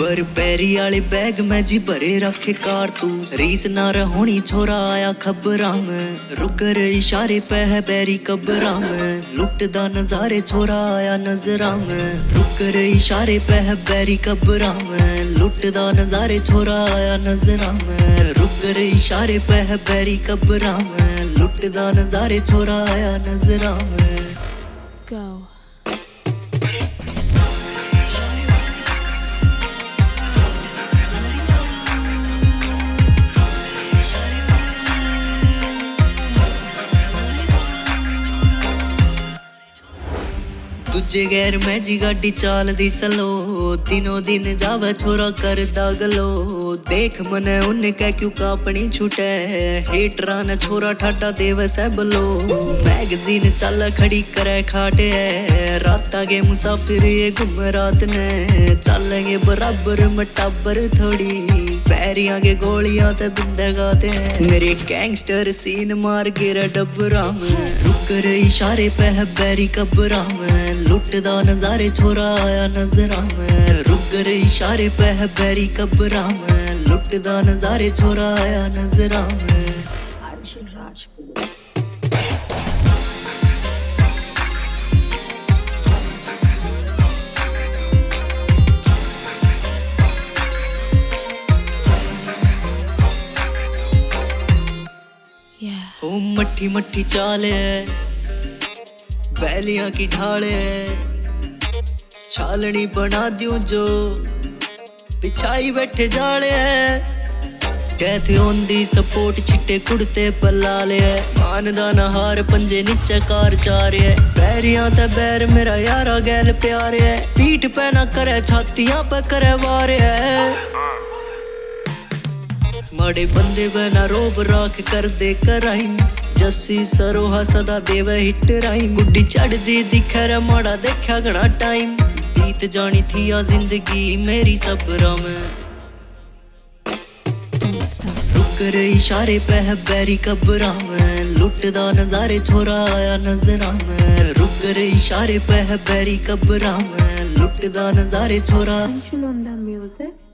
पर पैरी वाले बैग में जी भरे रखे कारतूस। रीस ना रहोनी छोरा आया खबरां में, रुक रे इशारे पे है बैरी कबरां में। लुटदा नजारे छोरा आया नजरां में, रुक रे इशारे पे है बैरी कबरां में। लुटदा नजारे छोरा आया नजरां में, रुक रे इशारे पे है बैरी कबरां में। लुटदा नजारे छोरा आया नजरां में। Go. तुझे गैर मैं जी गाड़ी चाल दी सलो, दिनों दिन जावे छोरा कर दागलो। देख मने उन्हें कह क्यों कापनी छूटे, हेटरा न छोरा ठाटा देव से बोलो। मैगजीन चल खड़ी करे खाटे, रात आगे मुसाफिर ये घूम रात ने। चलेंगे बराबर मटाबर थोड़ी, पैरी आगे गोलियां ते बिंदे गाते हैं। मेरे गैंगस्टर सीन मार गिरा डबरा में, रुक रे इशारे पे है बैरी कबरा में। लुटदा नजारे छोरा आया नजरा में, रुक रे इशारे पे है बैरी कबरा में। लुटदा नजारे छोरा आया नजरा में। Arjun Rajput. Yeah. ओ मट्ठी मट्ठी चाले, बैलियां की ढाले। छालनी बना दूं जो बिछाई बैठे जाले। कहते ओंदी सपोर्ट छिट्टे कुड़ते पलाले। मानदा नहार पंजे नीचे कार चारे। पैरियां ते बैर मेरा यारा गैल प्यारे। पीठ पे ना करे छातियां पे करे वारे। माड़े बंदे बना रोब राख कर दे कराई। जस्सी सरोहा सदा देव हिट राई। गुड्डी चढ़ दी दिखर माड़ा देखा घना टाइम। बीत जानी थी आ जिंदगी मेरी सबरा में। रुक रे इशारे पे है बैरी कबरा में। लुटदा नजारे छोरा आया नजरा में, रुक रे इशारे पे है बैरी कबरा में। लुटदा नजारे छोरा। Arjun on the music.